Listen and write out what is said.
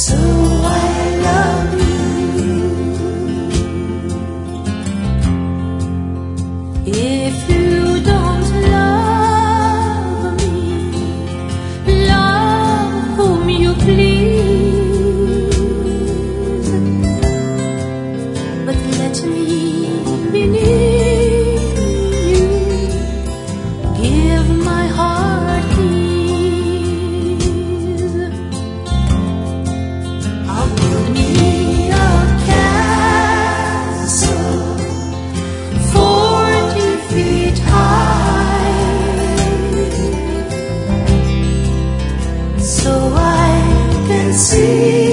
so I love you. If you don't love me, love whom you please, but let me be near you, give my heart ease. I'll build me a castle 40 feet high, so I can see